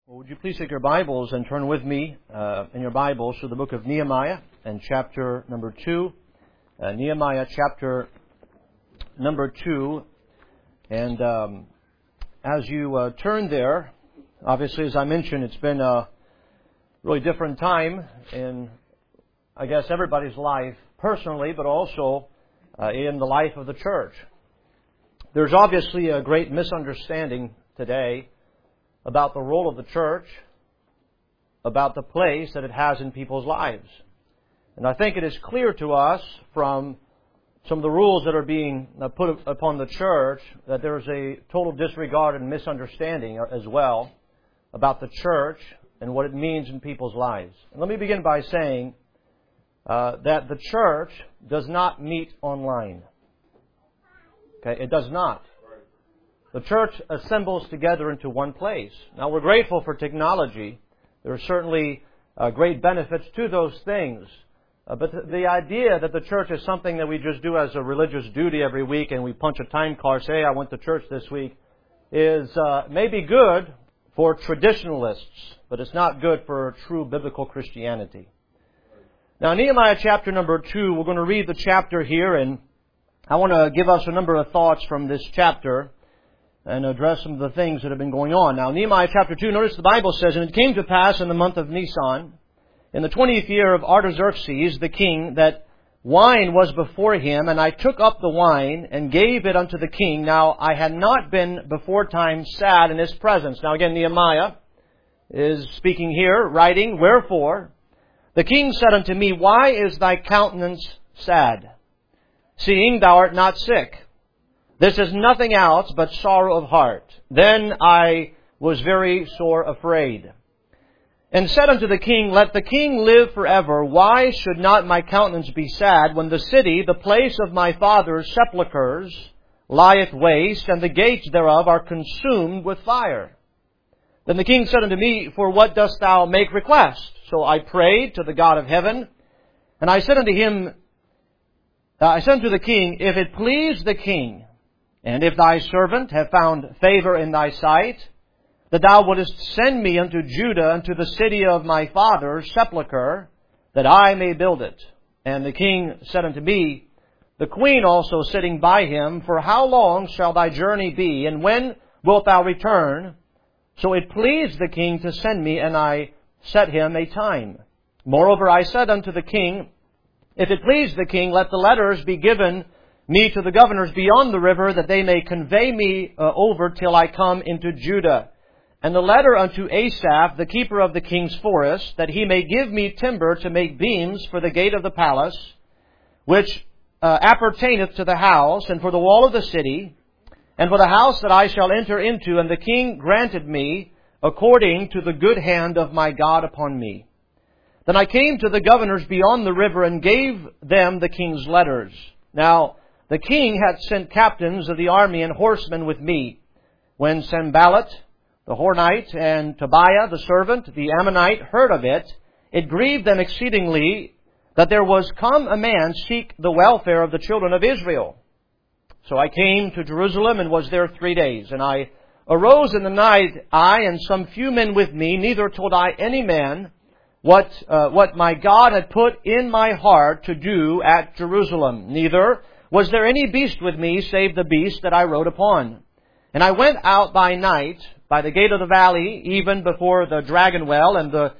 Well, would you please take your Bibles and turn with me in your Bibles to the book of Nehemiah and chapter number 2. Nehemiah chapter number 2. And as you turn there, obviously, as I mentioned, it's been a really different time in, I guess, everybody's life personally, but also in the life of the church. There's obviously a great misunderstanding today about the role of the church, about the place that it has in people's lives. And I think it is clear to us from some of the rules that are being put upon the church that there is a total disregard and misunderstanding as well about the church and what it means in people's lives. And let me begin by saying that the church does not meet online. Okay, it does not. The church assembles together into one place. Now, we're grateful for technology. There are certainly great benefits to those things. But the idea that the church is something that we just do as a religious duty every week and we punch a time card, say, I went to church this week, is maybe good for traditionalists, but it's not good for true biblical Christianity. Now, Nehemiah chapter number 2, we're going to read the chapter here, and I want to give us a number of thoughts from this chapter and address some of the things that have been going on. Now, Nehemiah chapter 2, notice the Bible says, And it came to pass in the month of Nisan, in the 20th year of Artaxerxes the king, that wine was before him, and I took up the wine and gave it unto the king. Now, I had not been beforetime sad in his presence. Now, again, Nehemiah is speaking here, writing, Wherefore, the king said unto me, Why is thy countenance sad, seeing thou art not sick? This is nothing else but sorrow of heart. Then I was very sore afraid, and said unto the king, Let the king live forever. Why should not my countenance be sad, when the city, the place of my father's sepulchres, lieth waste, and the gates thereof are consumed with fire? Then the king said unto me, For what dost thou make request? So I prayed to the God of heaven, and I said unto him, I said unto the king, If it please the king, and if thy servant have found favor in thy sight, that thou wouldest send me unto Judah, unto the city of my father's sepulchre, that I may build it. And the king said unto me, the queen also sitting by him, For how long shall thy journey be, and when wilt thou return? So it pleased the king to send me, and I set him a time. Moreover, I said unto the king, If it please the king, let the letters be given me to the governors beyond the river, that they may convey me over till I come into Judah. And the letter unto Asaph, the keeper of the king's forest, that he may give me timber to make beams for the gate of the palace, which appertaineth to the house, and for the wall of the city, and for the house that I shall enter into. And the king granted me according to the good hand of my God upon me. Then I came to the governors beyond the river, and gave them the king's letters. Now, the king had sent captains of the army and horsemen with me. When Sanballat, the Hornite, and Tobiah, the servant, the Ammonite, heard of it, it grieved them exceedingly that there was come a man seek the welfare of the children of Israel. So I came to Jerusalem and was there 3 days. And I arose in the night, I and some few men with me, neither told I any man what my God had put in my heart to do at Jerusalem. Neither was there any beast with me, save the beast that I rode upon. And I went out by night, by the gate of the valley, even before the dragon well and the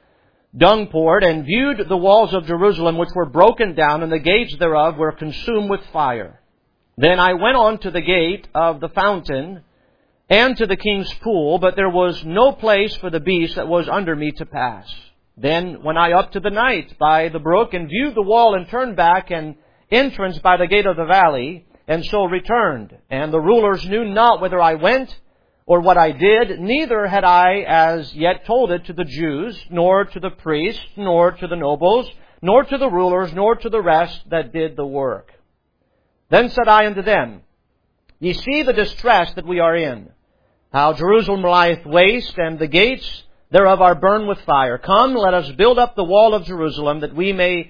dung port, and viewed the walls of Jerusalem, which were broken down, and the gates thereof were consumed with fire. Then I went on to the gate of the fountain, and to the king's pool, but there was no place for the beast that was under me to pass. Then went I up to the night by the brook, and viewed the wall, and turned back, and entrance by the gate of the valley, and so returned. And the rulers knew not whither I went, or what I did, neither had I as yet told it to the Jews, nor to the priests, nor to the nobles, nor to the rulers, nor to the rest that did the work. Then said I unto them, Ye see the distress that we are in, how Jerusalem lieth waste, and the gates thereof are burned with fire. Come, let us build up the wall of Jerusalem, that we may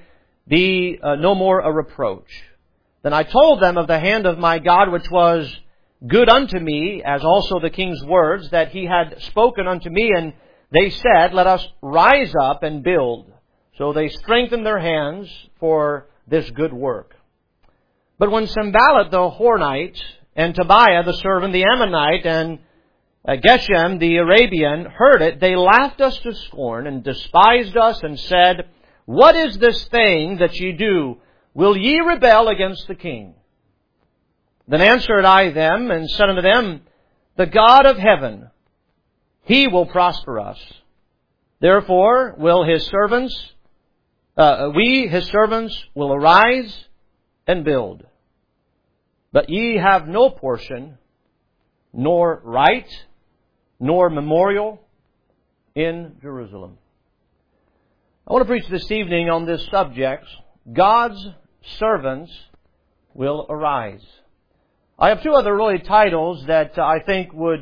be no more a reproach. Then I told them of the hand of my God, which was good unto me, as also the king's words that he had spoken unto me, and they said, "Let us rise up and build." So they strengthened their hands for this good work. But when Sanballat the Horonite and Tobiah the servant, the Ammonite, and Geshem the Arabian heard it, they laughed us to scorn and despised us and said, "What is this thing that ye do? Will ye rebel against the king?" Then answered I them and said unto them, "The God of heaven, He will prosper us. Therefore will His servants, we His servants will arise and build. But ye have no portion, nor right, nor memorial in Jerusalem." I want to preach this evening on this subject: God's servants will arise. I have two other really titles that I think would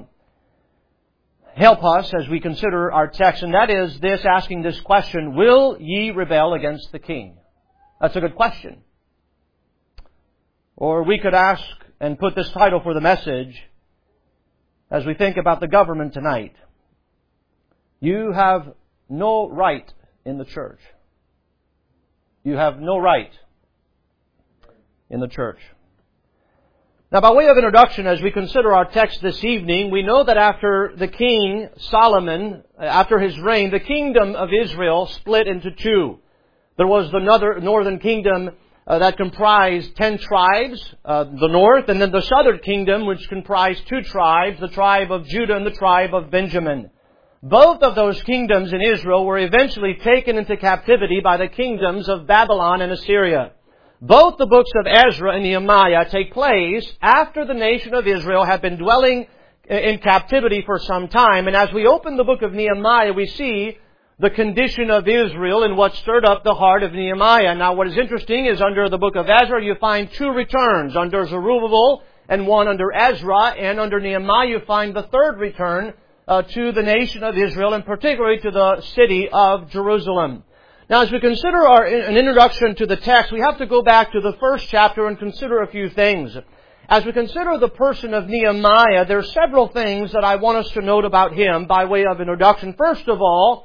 help us as we consider our text, and that is this, asking this question: will ye rebel against the king? That's a good question. Or we could ask and put this title for the message as we think about the government tonight: you have no right in the church. You have no right in the church. Now, by way of introduction, as we consider our text this evening, we know that after the king Solomon, after his reign, the kingdom of Israel split into two. There was the northern kingdom that comprised 10 tribes, the north, and then the southern kingdom, which comprised 2 tribes, the tribe of Judah and the tribe of Benjamin. Both of those kingdoms in Israel were eventually taken into captivity by the kingdoms of Babylon and Assyria. Both the books of Ezra and Nehemiah take place after the nation of Israel had been dwelling in captivity for some time. And as we open the book of Nehemiah, we see the condition of Israel and what stirred up the heart of Nehemiah. Now, what is interesting is under the book of Ezra, you find 2 returns, under Zerubbabel and one under Ezra. And under Nehemiah, you find the third return to the nation of Israel, and particularly to the city of Jerusalem. Now, as we consider an introduction to the text, we have to go back to the first chapter and consider a few things. As we consider the person of Nehemiah, there are several things that I want us to note about him by way of introduction. First of all,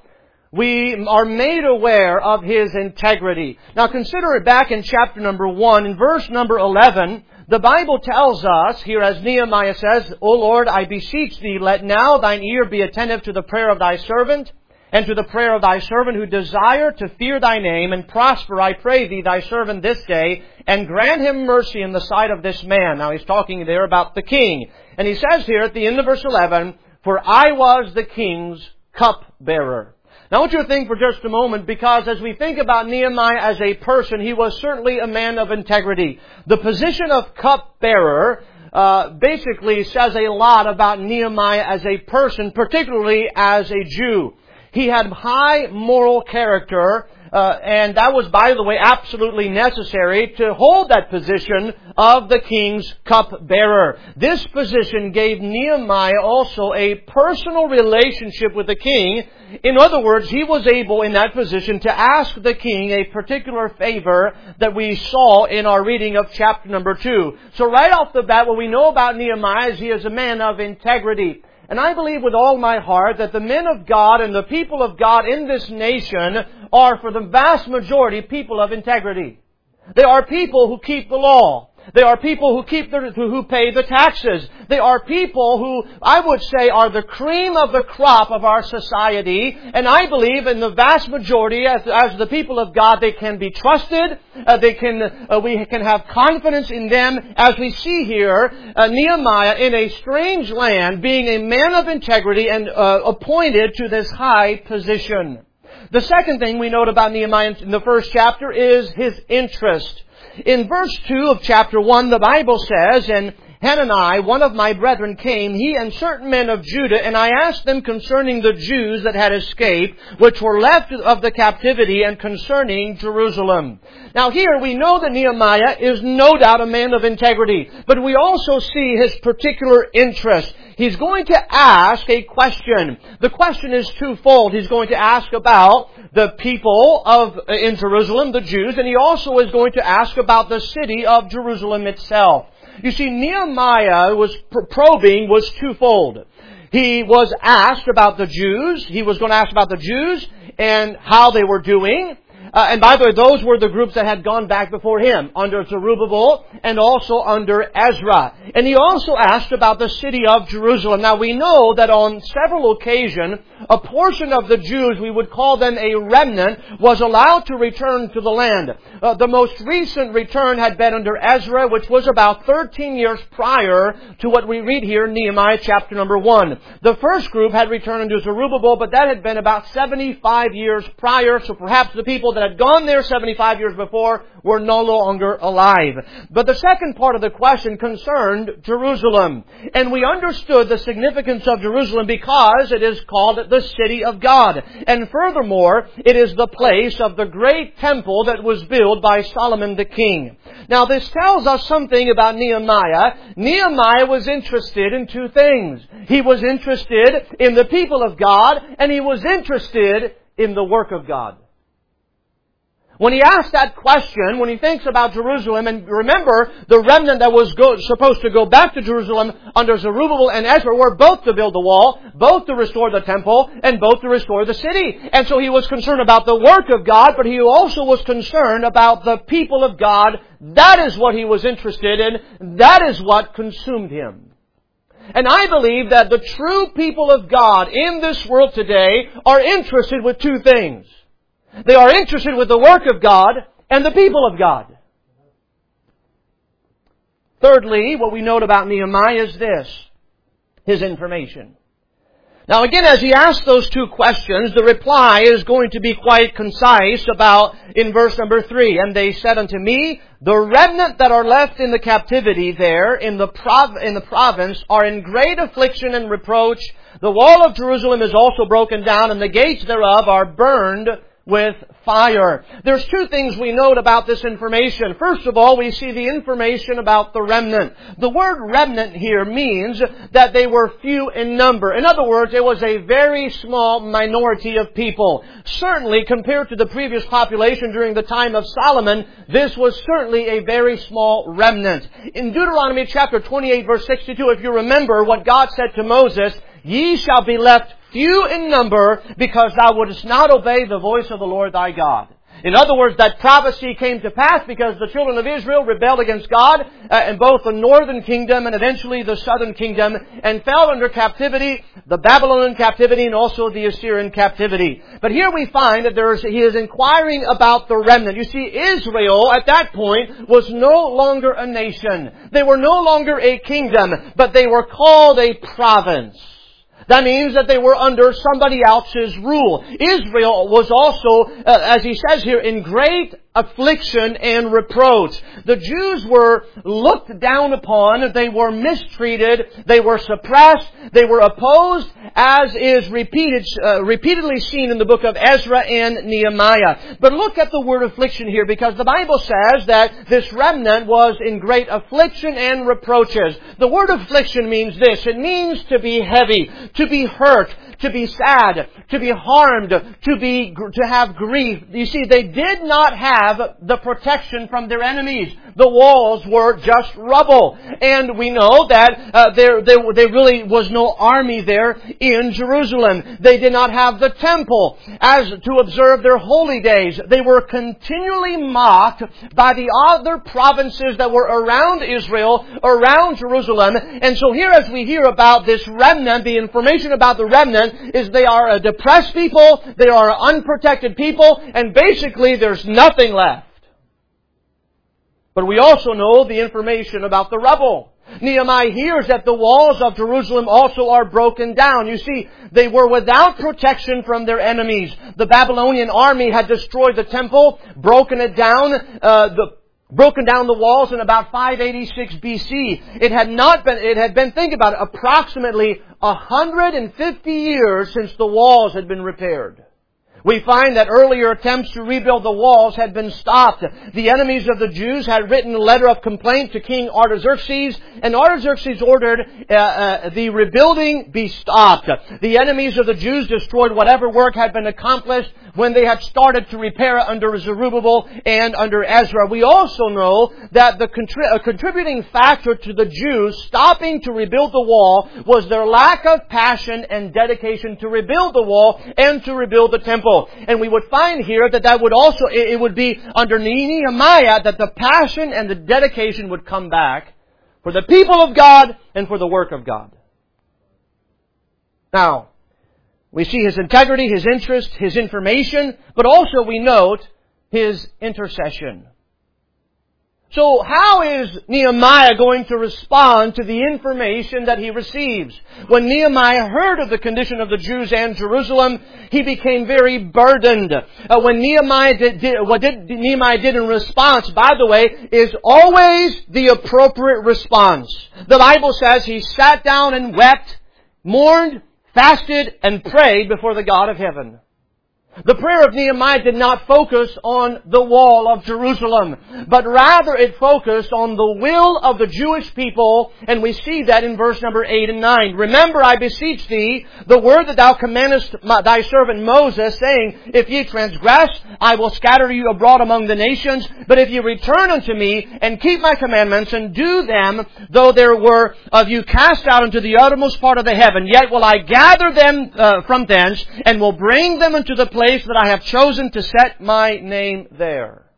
we are made aware of his integrity. Now, consider it back in chapter number 1, in verse number 11, the Bible tells us, here as Nehemiah says, "O Lord, I beseech Thee, let now Thine ear be attentive to the prayer of Thy servant, and to the prayer of Thy servant who desire to fear Thy name, and prosper, I pray Thee, Thy servant this day, and grant him mercy in the sight of this man." Now he's talking there about the king. And he says here at the end of verse 11, "For I was the king's cupbearer." Now I want you to think for just a moment, because as we think about Nehemiah as a person, he was certainly a man of integrity. The position of cupbearer basically says a lot about Nehemiah as a person, particularly as a Jew. He had high moral character, and that was, by the way, absolutely necessary to hold that position of the king's cupbearer. This position gave Nehemiah also a personal relationship with the king. In other words, he was able in that position to ask the king a particular favor that we saw in our reading of chapter number 2. So right off the bat, what we know about Nehemiah is he is a man of integrity. And I believe with all my heart that the men of God and the people of God in this nation are, for the vast majority, people of integrity. They are people who keep the law. They are people who pay the taxes. They are people who, I would say, are the cream of the crop of our society. And I believe in the vast majority, as the people of God, they can be trusted. We can have confidence in them, as we see here, Nehemiah in a strange land, being a man of integrity and appointed to this high position. The second thing we note about Nehemiah in the first chapter is his interest. In verse 2 of chapter 1, the Bible says, "And Hanani, one of my brethren, came, he and certain men of Judah, and I asked them concerning the Jews that had escaped, which were left of the captivity, and concerning Jerusalem." Now here we know that Nehemiah is no doubt a man of integrity, but we also see his particular interest. He's going to ask a question. The question is twofold. He's going to ask about the people in Jerusalem, the Jews, and he also is going to ask about the city of Jerusalem itself. You see, Nehemiah was probing was twofold. he was asked about the Jews. He was going to ask about the Jews and how they were doing. And by the way, those were the groups that had gone back before him, under Zerubbabel and also under Ezra. And he also asked about the city of Jerusalem. Now we know that on several occasions, a portion of the Jews, we would call them a remnant, was allowed to return to the land. The most recent return had been under Ezra, which was about 13 years prior to what we read here in Nehemiah chapter number 1. The first group had returned under Zerubbabel, but that had been about 75 years prior, so perhaps the people that had gone there 75 years before were no longer alive. But the second part of the question concerned Jerusalem. And we understood the significance of Jerusalem because it is called the city of God. And furthermore, it is the place of the great temple that was built by Solomon the king. Now this tells us something about Nehemiah. Nehemiah was interested in two things. He was interested in the people of God, and he was interested in the work of God. When he asks that question, when he thinks about Jerusalem, and remember, the remnant that was supposed to go back to Jerusalem under Zerubbabel and Ezra were both to build the wall, both to restore the temple, and both to restore the city. And so he was concerned about the work of God, but he also was concerned about the people of God. That is what he was interested in. That is what consumed him. And I believe that the true people of God in this world today are interested with two things. They are interested with the work of God and the people of God. Thirdly, what we note about Nehemiah is this, his information. Now again, as he asks those two questions, the reply is going to be quite concise about in verse number 3. And they said unto me, the remnant that are left in the captivity there in the province are in great affliction and reproach. The wall of Jerusalem is also broken down, and the gates thereof are burned with fire. There's two things we note about this information. First of all, we see the information about the remnant. The word remnant here means that they were few in number. In other words, it was a very small minority of people. Certainly, compared to the previous population during the time of Solomon, this was certainly a very small remnant. In Deuteronomy chapter 28 verse 62, if you remember what God said to Moses, ye shall be left few in number, because thou wouldest not obey the voice of the Lord thy God. In other words, that prophecy came to pass because the children of Israel rebelled against God in both the northern kingdom and eventually the southern kingdom, and fell under captivity, the Babylonian captivity and also the Assyrian captivity. But here we find that he is inquiring about the remnant. You see, Israel at that point was no longer a nation. They were no longer a kingdom, but they were called a province. That means that they were under somebody else's rule. Israel was also, as he says here, in great affliction and reproach. The Jews were looked down upon. They were mistreated. They were suppressed. They were opposed, as is repeatedly seen in the book of Ezra and Nehemiah. But look at the word affliction here, because the Bible says that this remnant was in great affliction and reproaches. The word affliction means this. It means to be heavy, to be hurt, to be sad, to be harmed, to have grief. You see, they did not have the protection from their enemies. The walls were just rubble. And we know that there really was no army there in Jerusalem. They did not have the temple as to observe their holy days. They were continually mocked by the other provinces that were around Israel, around Jerusalem. And so here, as we hear about this remnant, the information about the remnant is they are a depressed people, they are unprotected people, and basically there's nothing left. But we also know the information about the rubble. Nehemiah hears that the walls of Jerusalem also are broken down. You see, they were without protection from their enemies. The Babylonian army had destroyed the temple, broken down the walls in about 586 BC. It had been, think about it, approximately 150 years since the walls had been repaired. We find that earlier attempts to rebuild the walls had been stopped. The enemies of the Jews had written a letter of complaint to King Artaxerxes, and Artaxerxes ordered the rebuilding be stopped. The enemies of the Jews destroyed whatever work had been accomplished when they had started to repair it under Zerubbabel and under Ezra. We also know that a contributing factor to the Jews stopping to rebuild the wall was their lack of passion and dedication to rebuild the wall and to rebuild the temple. And we would find here that would also, it would be under Nehemiah that the passion and the dedication would come back for the people of God and for the work of God. Now, we see His integrity, His interest, His information, but also we note His intercession. So how is Nehemiah going to respond to the information that he receives? When Nehemiah heard of the condition of the Jews and Jerusalem, he became very burdened. What Nehemiah did in response, by the way, is always the appropriate response. The Bible says he sat down and wept, mourned, fasted, and prayed before the God of heaven. The prayer of Nehemiah did not focus on the wall of Jerusalem, but rather it focused on the will of the Jewish people, and we see that in verse number 8 and 9. Remember, I beseech thee, the word that thou commandest thy servant Moses, saying, if ye transgress, I will scatter you abroad among the nations, but if ye return unto me, and keep my commandments, and do them, though there were of you cast out into the uttermost part of the heaven, yet will I gather them from thence, and will bring them into the place that I have chosen to set my name there.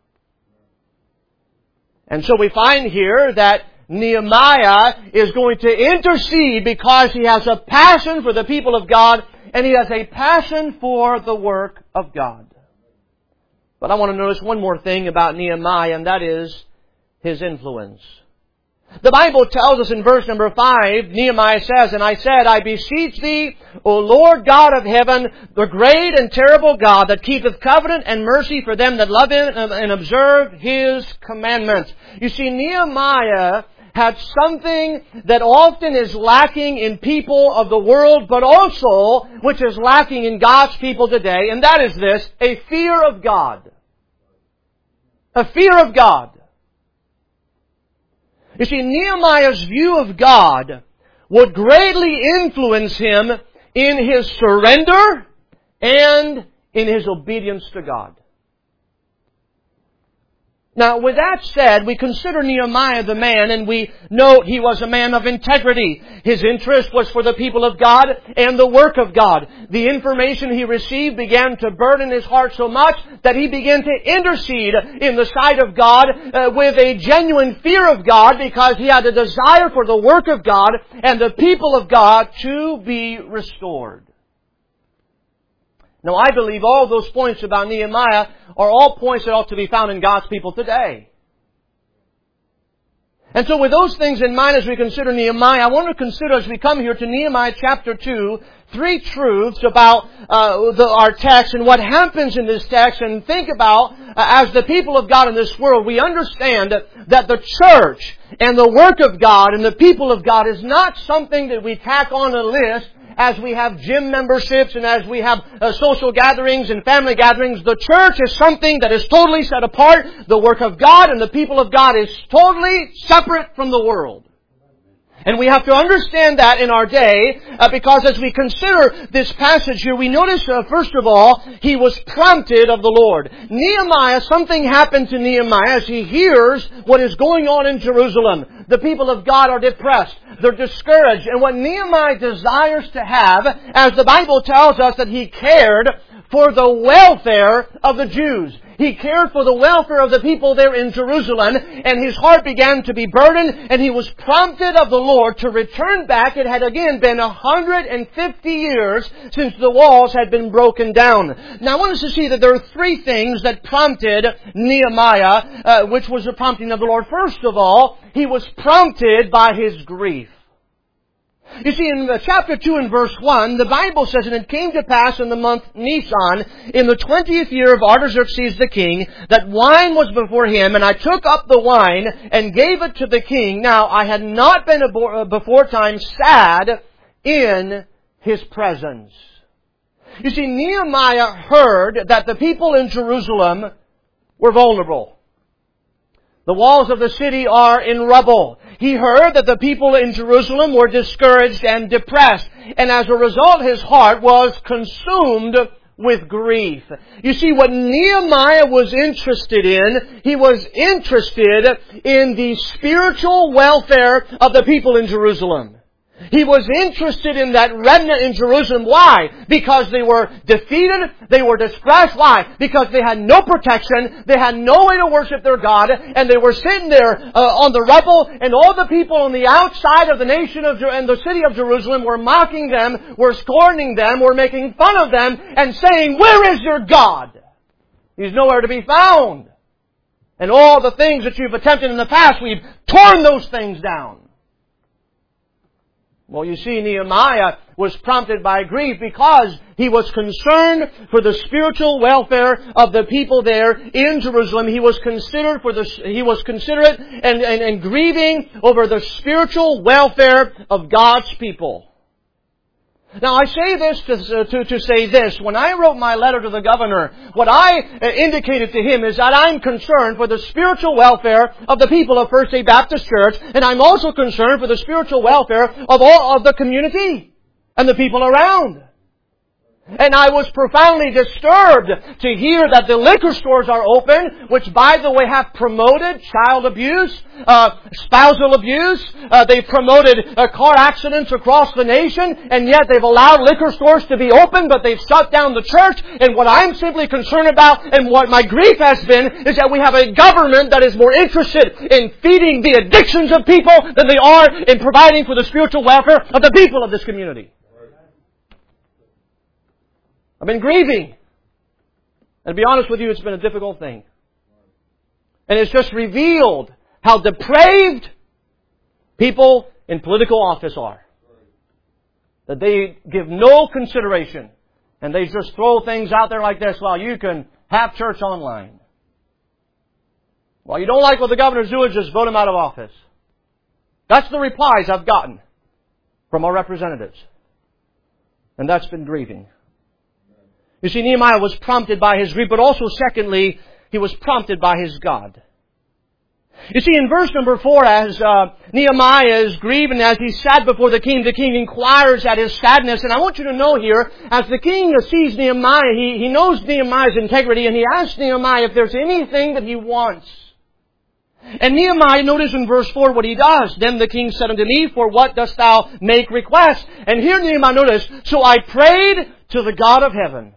And so we find here that Nehemiah is going to intercede because he has a passion for the people of God and he has a passion for the work of God. But I want to notice one more thing about Nehemiah, and that is his influence. The Bible tells us in verse number 5, Nehemiah says, and I said, I beseech thee, O Lord God of heaven, the great and terrible God that keepeth covenant and mercy for them that love Him and observe His commandments. You see, Nehemiah had something that often is lacking in people of the world, but also which is lacking in God's people today, and that is this, a fear of God. A fear of God. You see, Nehemiah's view of God would greatly influence him in his surrender and in his obedience to God. Now, with that said, we consider Nehemiah the man, and we note he was a man of integrity. His interest was for the people of God and the work of God. The information he received began to burden his heart so much that he began to intercede in the sight of God with a genuine fear of God, because he had a desire for the work of God and the people of God to be restored. Now, I believe all those points about Nehemiah are all points that ought to be found in God's people today. And so with those things in mind as we consider Nehemiah, I want to consider as we come here to Nehemiah chapter 2, 3 truths about our text and what happens in this text, and think about, as the people of God in this world, we understand that the church and the work of God and the people of God is not something that we tack on a list as we have gym memberships and as we have social gatherings and family gatherings. The church is something that is totally set apart. The work of God and the people of God is totally separate from the world. And we have to understand that in our day, because as we consider this passage here, we notice, first of all, he was prompted of the Lord. Nehemiah, something happened to Nehemiah as he hears what is going on in Jerusalem. The people of God are depressed. They're discouraged. And what Nehemiah desires to have, as the Bible tells us that he cared for the welfare of the Jews. He cared for the welfare of the people there in Jerusalem, and his heart began to be burdened, and he was prompted of the Lord to return back. It had again been 150 years since the walls had been broken down. Now I want us to see that there are 3 things that prompted Nehemiah, which was the prompting of the Lord. First of all, he was prompted by his grief. You see, in chapter 2 and verse 1, the Bible says, and it came to pass in the month Nisan, in the 20th year of Artaxerxes the king, that wine was before him, and I took up the wine and gave it to the king. Now, I had not been before time sad in his presence. You see, Nehemiah heard that the people in Jerusalem were vulnerable. The walls of the city are in rubble. He heard that the people in Jerusalem were discouraged and depressed. And as a result, his heart was consumed with grief. You see, what Nehemiah was interested in, he was interested in the spiritual welfare of the people in Jerusalem. He was interested in that remnant in Jerusalem. Why? Because they were defeated, they were disgraced. Why? Because they had no protection, they had no way to worship their God, and they were sitting there on the rubble, and all the people on the outside of the nation and the city of Jerusalem were mocking them, were scorning them, were making fun of them, and saying, "Where is your God? He's nowhere to be found." And all the things that you've attempted in the past, we've torn those things down. Well, you see, Nehemiah was prompted by grief because he was concerned for the spiritual welfare of the people there in Jerusalem. He was considerate and grieving over the spiritual welfare of God's people. Now, I say this to say this. When I wrote my letter to the governor, what I indicated to him is that I'm concerned for the spiritual welfare of the people of First Day Baptist Church, and I'm also concerned for the spiritual welfare of all of the community and the people around. And I was profoundly disturbed to hear that the liquor stores are open, which, by the way, have promoted child abuse, spousal abuse. They've promoted car accidents across the nation, and yet they've allowed liquor stores to be open, but they've shut down the church. And what I'm simply concerned about, and what my grief has been, is that we have a government that is more interested in feeding the addictions of people than they are in providing for the spiritual welfare of the people of this community. I've been grieving. And to be honest with you, it's been a difficult thing. And it's just revealed how depraved people in political office are. That they give no consideration. And they just throw things out there like this. Well, you can have church online. Well, you don't like what the governor's doing, just vote him out of office. That's the replies I've gotten from our representatives. And that's been grieving. You see, Nehemiah was prompted by his grief, but also, secondly, he was prompted by his God. You see, in verse number 4, as Nehemiah is grieving, as he sat before the king inquires at his sadness. And I want you to know here, as the king sees Nehemiah, he knows Nehemiah's integrity, and he asks Nehemiah if there's anything that he wants. And Nehemiah, notice in verse 4 what he does. Then the king said unto me, "For what dost thou make request?" And here Nehemiah, notice, "So I prayed to the God of heaven."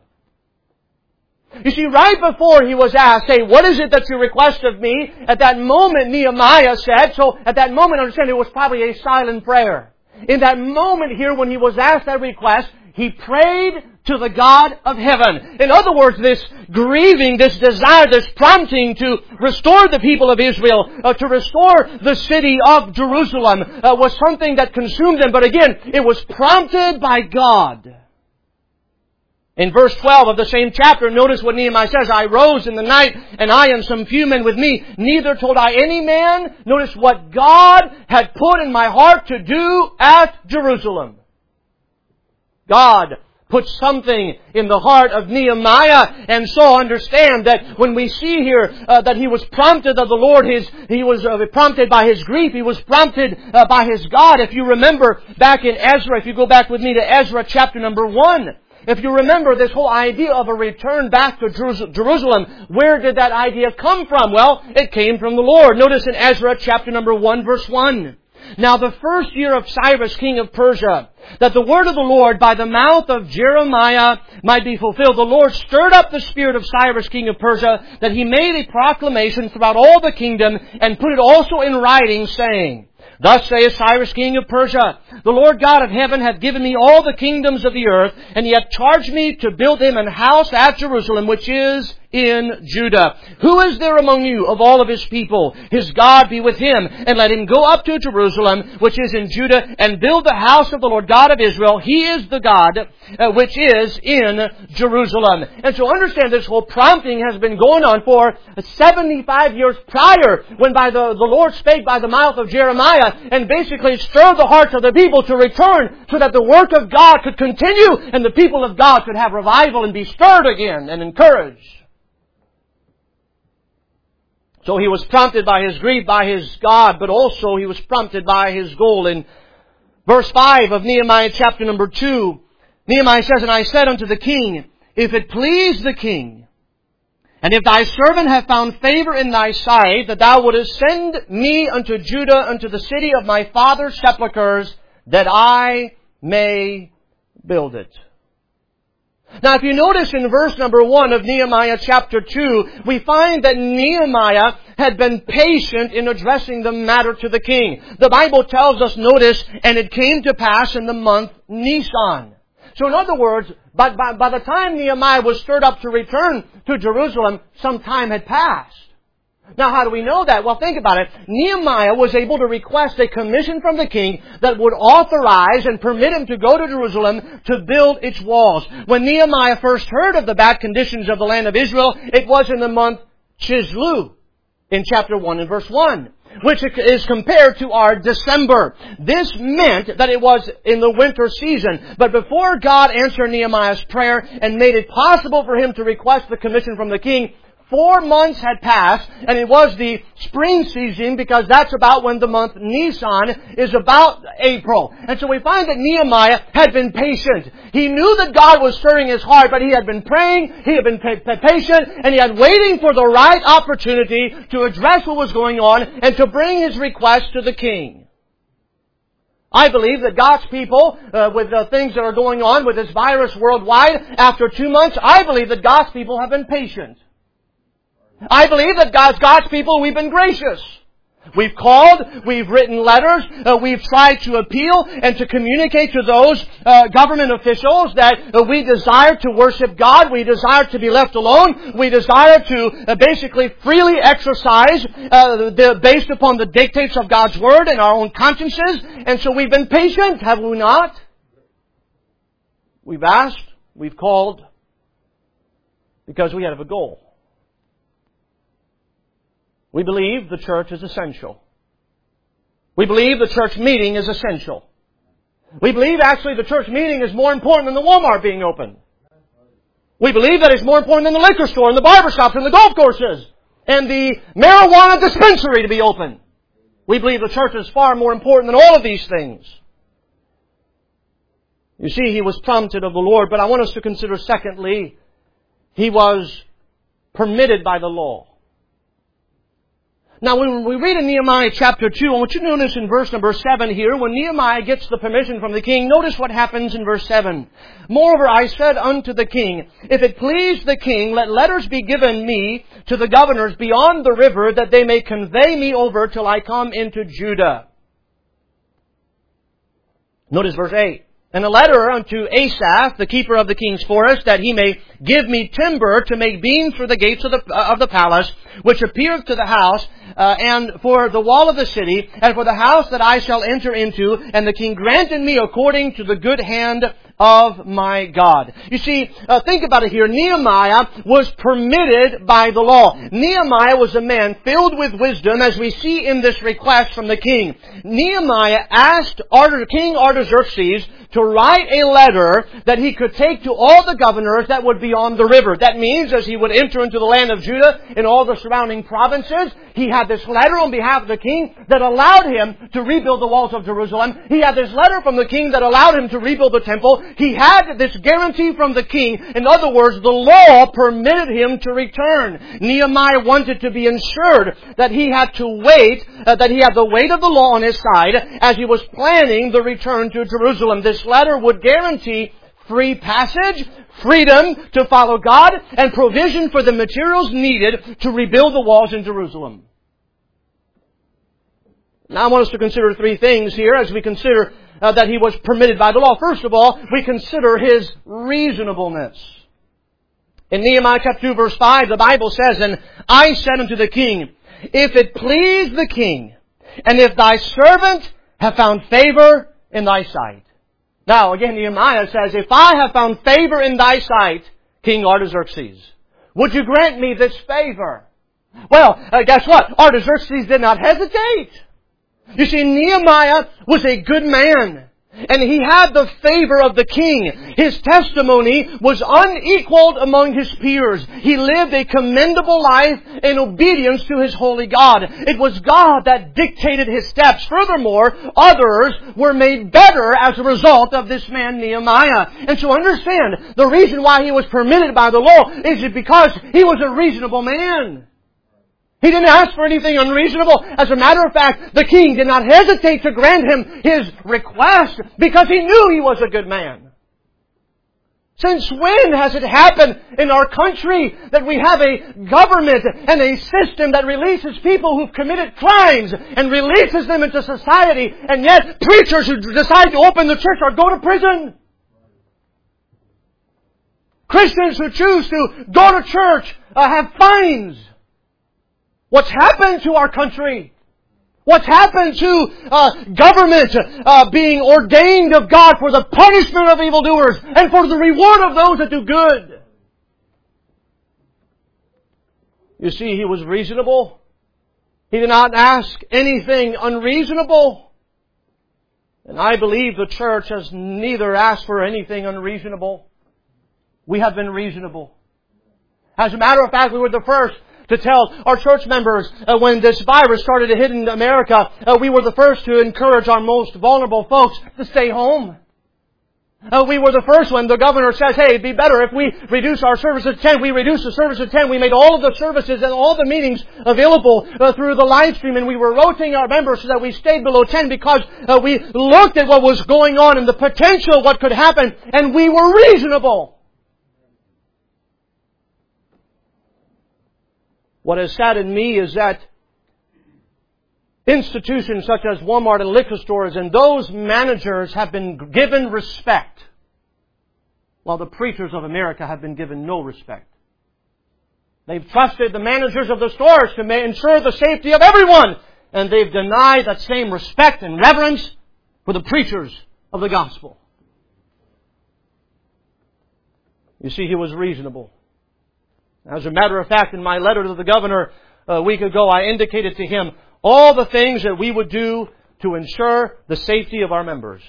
You see, right before he was asked, "Hey, what is it that you request of me?" At that moment, Nehemiah said, so at that moment, understand, it was probably a silent prayer. In that moment here, when he was asked that request, he prayed to the God of heaven. In other words, this grieving, this desire, this prompting to restore the people of Israel, to restore the city of Jerusalem, was something that consumed them. But again, it was prompted by God. In verse 12 of the same chapter, notice what Nehemiah says, "I rose in the night, and I and some few men with me, neither told I any man," notice, "what God had put in my heart to do at Jerusalem." God put something in the heart of Nehemiah, and so understand that when we see here that he was prompted of the Lord, he was prompted by his grief, he was prompted by his God. If you remember back in Ezra, if you go back with me to Ezra chapter number 1, if you remember this whole idea of a return back to Jerusalem, where did that idea come from? Well, it came from the Lord. Notice in Ezra chapter number 1, verse 1. "Now the first year of Cyrus, king of Persia, that the word of the Lord by the mouth of Jeremiah might be fulfilled, the Lord stirred up the spirit of Cyrus, king of Persia, that he made a proclamation throughout all the kingdom, and put it also in writing, saying, Thus saith Cyrus, king of Persia, the Lord God of heaven hath given me all the kingdoms of the earth, and he hath charged me to build him an house at Jerusalem, which is in Judah. Who is there among you of all of his people? His God be with him, and let him go up to Jerusalem, which is in Judah, and build the house of the Lord God of Israel. He is the God which is in Jerusalem." And so understand, this whole prompting has been going on for 75 years prior, when by the Lord spake by the mouth of Jeremiah, and basically stirred the hearts of the people to return, so that the work of God could continue, and the people of God could have revival and be stirred again and encouraged. So he was prompted by his grief, by his God, but also he was prompted by his goal. In verse 5 of Nehemiah chapter number 2, Nehemiah says, "And I said unto the king, if it please the king, and if thy servant have found favor in thy sight, that thou wouldest send me unto Judah, unto the city of my father's sepulchres, that I may build it. Now, if you notice in verse number 1 of Nehemiah chapter 2, we find that Nehemiah had been patient in addressing the matter to the king. The Bible tells us, notice, and it came to pass in the month Nisan. So in other words, by the time Nehemiah was stirred up to return to Jerusalem, some time had passed. Now, how do we know that? Well, think about it. Nehemiah was able to request a commission from the king that would authorize and permit him to go to Jerusalem to build its walls. When Nehemiah first heard of the bad conditions of the land of Israel, it was in the month Chislev, in chapter 1 and verse 1, which is compared to our December. This meant that it was in the winter season. But before God answered Nehemiah's prayer and made it possible for him to request the commission from the king, 4 months had passed, and it was the spring season, because that's about when the month Nisan is, about April. And so we find that Nehemiah had been patient. He knew that God was stirring his heart, but he had been praying, he had been patient, and he had waiting for the right opportunity to address what was going on and to bring his request to the king. I believe that God's people, with the things that are going on with this virus worldwide, after 2 months, I believe that God's people have been patient. I believe that God's people, we've been gracious. We've called, we've written letters, we've tried to appeal and to communicate to those government officials that we desire to worship God, we desire to be left alone, we desire to basically freely exercise based upon the dictates of God's Word and our own consciences. And so we've been patient, have we not? We've asked, we've called, because we have a goal. We believe the church is essential. We believe the church meeting is essential. We believe actually the church meeting is more important than the Walmart being open. We believe that it's more important than the liquor store and the barber shops and the golf courses and the marijuana dispensary to be open. We believe the church is far more important than all of these things. You see, he was prompted of the Lord, but I want us to consider secondly, he was permitted by the law. Now, when we read in Nehemiah chapter 2, I want you to notice in verse number 7 here, when Nehemiah gets the permission from the king, notice what happens in verse 7. Moreover, I said unto the king, if it please the king, let letters be given me to the governors beyond the river, that they may convey me over till I come into Judah. Notice verse 8. And a letter unto Asaph, the keeper of the king's forest, that he may give me timber to make beams for the gates of the palace, which appeareth to the house, and for the wall of the city, and for the house that I shall enter into. And the king granted me according to the good hand of my God. You see, think about it here. Nehemiah was permitted by the law. Nehemiah was a man filled with wisdom, as we see in this request from the king. Nehemiah asked King Artaxerxes to write a letter that he could take to all the governors that would be on the river. That means as he would enter into the land of Judah and all the surrounding provinces, he had this letter on behalf of the king that allowed him to rebuild the walls of Jerusalem. He had this letter from the king that allowed him to rebuild the temple. He had this guarantee from the king. In other words, the law permitted him to return. Nehemiah wanted to be ensured that he had to wait, that he had the weight of the law on his side as he was planning the return to Jerusalem. This letter would guarantee free passage, freedom to follow God, and provision for the materials needed to rebuild the walls in Jerusalem. Now I want us to consider 3 things here as we consider that he was permitted by the law. First of all, we consider his reasonableness. In Nehemiah chapter 2 verse 5, the Bible says, and I said unto the king, if it please the king, and if thy servant have found favor in thy sight. Now, again, Nehemiah says, if I have found favor in thy sight, King Artaxerxes, would you grant me this favor? Well, guess what? Artaxerxes did not hesitate. You see, Nehemiah was a good man. And he had the favor of the king. His testimony was unequaled among his peers. He lived a commendable life in obedience to his holy God. It was God that dictated his steps. Furthermore, others were made better as a result of this man Nehemiah. And so understand, the reason why he was permitted by the law is because he was a reasonable man. He didn't ask for anything unreasonable. As a matter of fact, the king did not hesitate to grant him his request because he knew he was a good man. Since when has it happened in our country that we have a government and a system that releases people who've committed crimes and releases them into society, and yet preachers who decide to open the church or go to prison? Christians who choose to go to church have fines. What's happened to our country? What's happened to government being ordained of God for the punishment of evildoers and for the reward of those that do good? You see, he was reasonable. He did not ask anything unreasonable. And I believe the church has neither asked for anything unreasonable. We have been reasonable. As a matter of fact, we were the first to tell our church members when this virus started to hit in America, we were the first to encourage our most vulnerable folks to stay home. We were the first when the governor says, hey, it'd be better if we reduce our service to 10. We reduced the service to 10. We made all of the services and all the meetings available through the live stream, and we were rotating our members so that we stayed below 10 because we looked at what was going on and the potential of what could happen, and we were reasonable. What has saddened me is that institutions such as Walmart and liquor stores and those managers have been given respect, while the preachers of America have been given no respect. They've trusted the managers of the stores to ensure the safety of everyone, and they've denied that same respect and reverence for the preachers of the gospel. You see, he was reasonable. As a matter of fact, in my letter to the governor a week ago, I indicated to him all the things that we would do to ensure the safety of our members.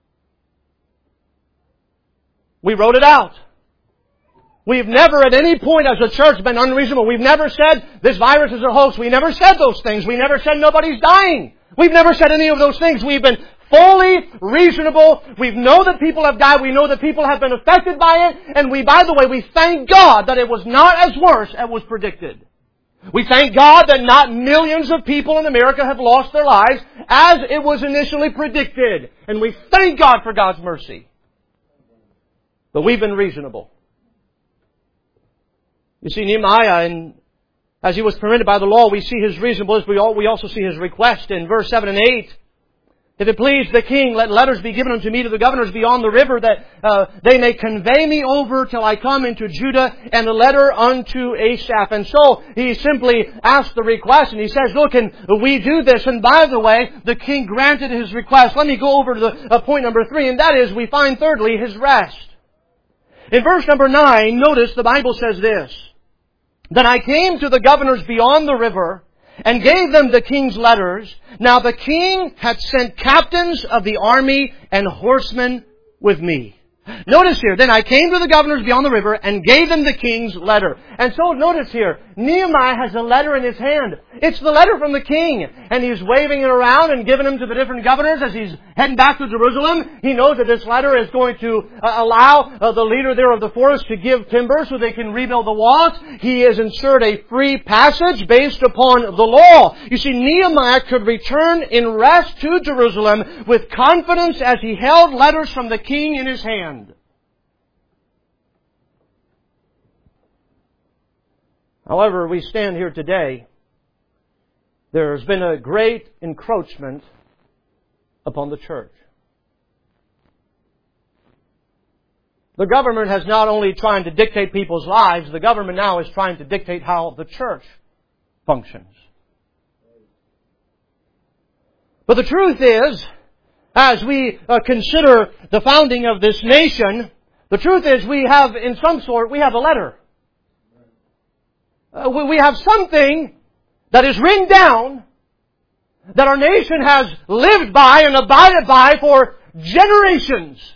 We wrote it out. We've never at any point as a church been unreasonable. We've never said this virus is a hoax. We never said those things. We never said nobody's dying. We've never said any of those things. We've been fully reasonable. We know that people have died. We know that people have been affected by it. And by the way, we thank God that it was not as worse as was predicted. We thank God that not millions of people in America have lost their lives as it was initially predicted. And we thank God for God's mercy. But we've been reasonable. You see, Nehemiah, as he was permitted by the law, we see his reasonableness. We also see his request in verse 7 and 8. If it please the king, let letters be given unto me to the governors beyond the river, that they may convey me over till I come into Judah, and a letter unto Asaph. And so he simply asked the request, and he says, look, can we do this? And by the way, the king granted his request. Let me go over to the point number 3, and that is, we find thirdly, his rest. In verse number 9, notice the Bible says this, Then I came to the governors beyond the river, and gave them the king's letters. Now the king had sent captains of the army and horsemen with me. Notice here, then I came to the governors beyond the river and gave them the king's letter. And so notice here, Nehemiah has a letter in his hand. It's the letter from the king. And he's waving it around and giving them to the different governors as he's heading back to Jerusalem. He knows that this letter is going to allow the leader there of the forest to give timber so they can rebuild the walls. He has ensured a free passage based upon the law. You see, Nehemiah could return in rest to Jerusalem with confidence as he held letters from the king in his hand. However, we stand here today. There's been a great encroachment upon the church. The government has not only trying to dictate people's lives, the government now is trying to dictate how the church functions. But the truth is, as we consider the founding of this nation, the truth is we have, in some sort, we have a letter. We have something that is written down that our nation has lived by and abided by for generations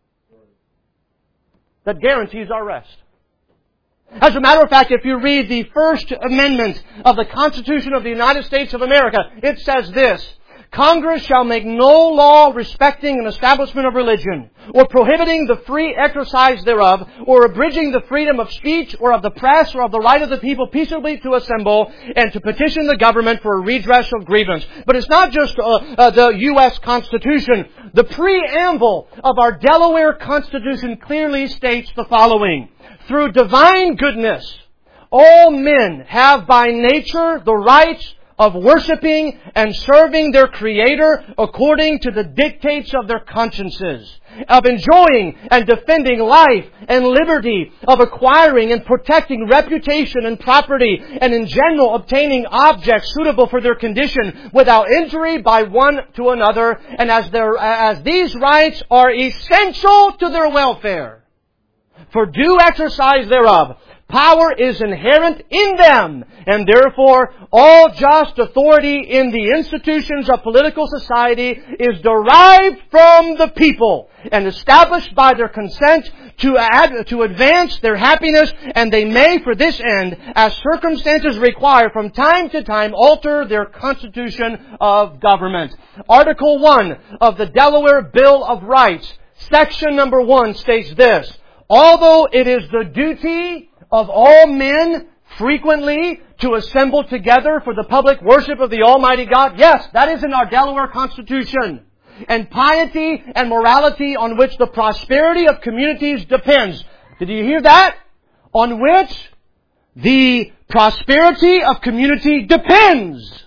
that guarantees our rest. As a matter of fact, if you read the First Amendment of the Constitution of the United States of America, it says this: Congress shall make no law respecting an establishment of religion, or prohibiting the free exercise thereof, or abridging the freedom of speech, or of the press, or of the right of the people peaceably to assemble, and to petition the government for a redress of grievance. But it's not just the U.S. Constitution. The preamble of our Delaware Constitution clearly states the following: through divine goodness, all men have by nature the right of worshiping and serving their Creator according to the dictates of their consciences, of enjoying and defending life and liberty, of acquiring and protecting reputation and property, and in general obtaining objects suitable for their condition without injury by one to another, and as these rights are essential to their welfare. For due exercise thereof, power is inherent in them, and therefore all just authority in the institutions of political society is derived from the people and established by their consent to advance their happiness, and they may for this end, as circumstances require, from time to time alter their constitution of government. Article 1 of the Delaware Bill of Rights, section number 1 states this: although it is the duty of all men frequently to assemble together for the public worship of the Almighty God. Yes, that is in our Delaware Constitution. And piety and morality on which the prosperity of communities depends. Did you hear that? On which the prosperity of community depends,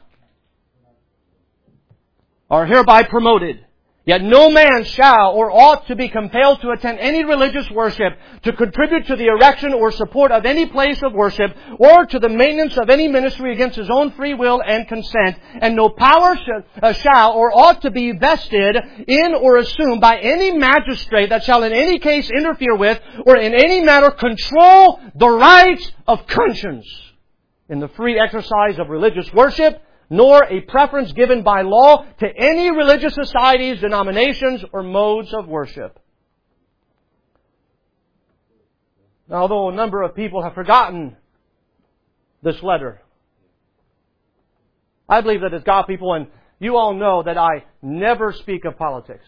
are hereby promoted. Yet no man shall or ought to be compelled to attend any religious worship, to contribute to the erection or support of any place of worship, or to the maintenance of any ministry against his own free will and consent, and no power shall or ought to be vested in or assumed by any magistrate that shall in any case interfere with, or in any manner control the rights of conscience in the free exercise of religious worship, nor a preference given by law to any religious societies, denominations, or modes of worship. Now, although a number of people have forgotten this letter, I believe that as God people, and you all know that I never speak of politics.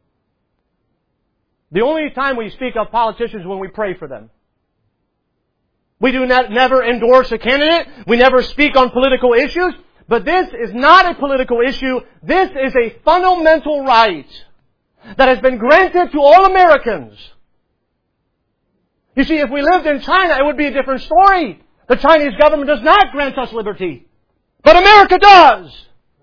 The only time we speak of politicians is when we pray for them. We do never endorse a candidate. We never speak on political issues. But this is not a political issue. This is a fundamental right that has been granted to all Americans. You see, if we lived in China, it would be a different story. The Chinese government does not grant us liberty. But America does.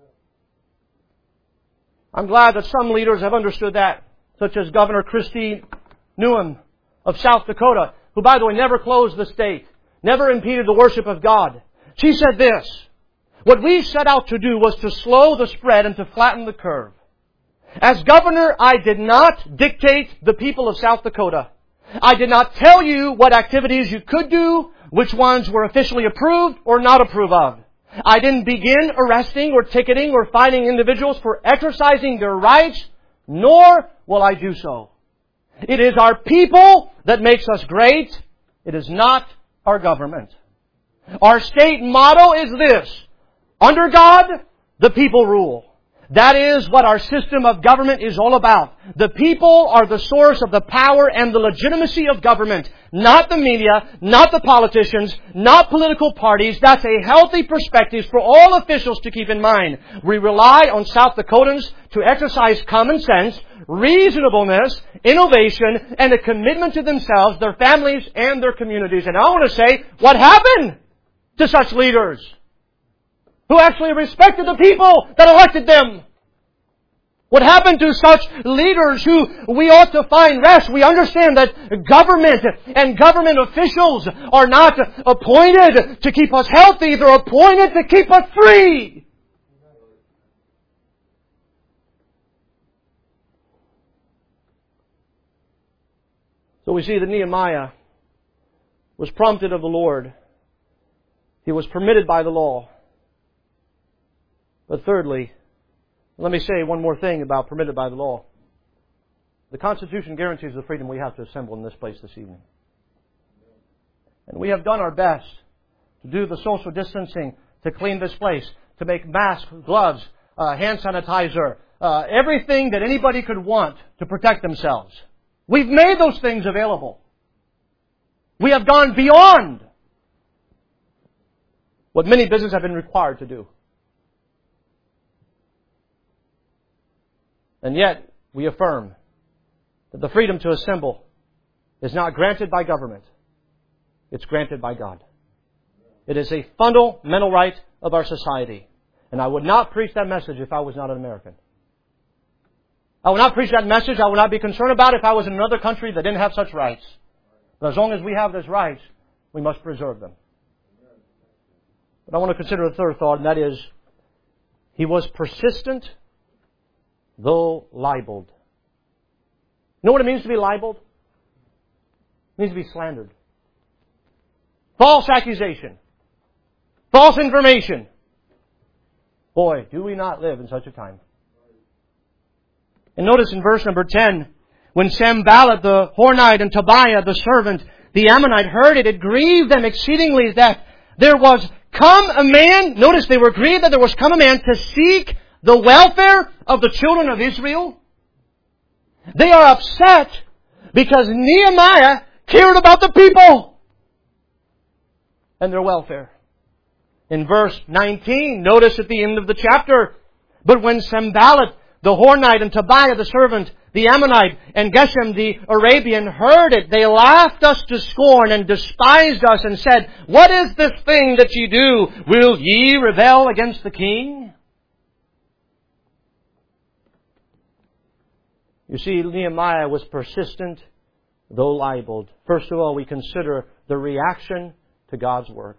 I'm glad that some leaders have understood that, such as Governor Kristi Noem of South Dakota, who, by the way, never closed the state, never impeded the worship of God. She said this: what we set out to do was to slow the spread and to flatten the curve. As governor, I did not dictate the people of South Dakota. I did not tell you what activities you could do, which ones were officially approved or not approved of. I didn't begin arresting or ticketing or fining individuals for exercising their rights, nor will I do so. It is our people that makes us great. It is not our government. Our state motto is this: under God, the people rule. That is what our system of government is all about. The people are the source of the power and the legitimacy of government. Not the media, not the politicians, not political parties. That's a healthy perspective for all officials to keep in mind. We rely on South Dakotans to exercise common sense, reasonableness, innovation, and a commitment to themselves, their families, and their communities. And I want to say, what happened to such leaders who actually respected the people that elected them? What happened to such leaders who we ought to find rest? We understand that government and government officials are not appointed to keep us healthy. They're appointed to keep us free. So we see that Nehemiah was prompted of the Lord. He was permitted by the law. But thirdly, let me say one more thing about permitted by the law. The Constitution guarantees the freedom we have to assemble in this place this evening. And we have done our best to do the social distancing, to clean this place, to make masks, gloves, hand sanitizer, everything that anybody could want to protect themselves. We've made those things available. We have gone beyond what many businesses have been required to do. And yet, we affirm that the freedom to assemble is not granted by government. It's granted by God. It is a fundamental right of our society. And I would not preach that message if I was not an American. I would not preach that message. I would not be concerned about it if I was in another country that didn't have such rights. But as long as we have those rights, we must preserve them. But I want to consider a third thought, and that is, he was persistent, though libeled. You know what it means to be libeled? It means to be slandered. False accusation. False information. Boy, do we not live in such a time. And notice in verse number 10, when Sanballat the Horonite and Tobiah the servant, the Ammonite, heard it, it grieved them exceedingly that there was come a man, notice they were grieved that there was come a man to seek the welfare of the children of Israel. They are upset because Nehemiah cared about the people and their welfare. In verse 19, notice at the end of the chapter, but when Sanballat the Horonite and Tobiah the servant, the Ammonite, and Geshem the Arabian heard it, they laughed us to scorn and despised us and said, what is this thing that ye do? Will ye rebel against the king? You see, Nehemiah was persistent, though libeled. First of all, we consider the reaction to God's work.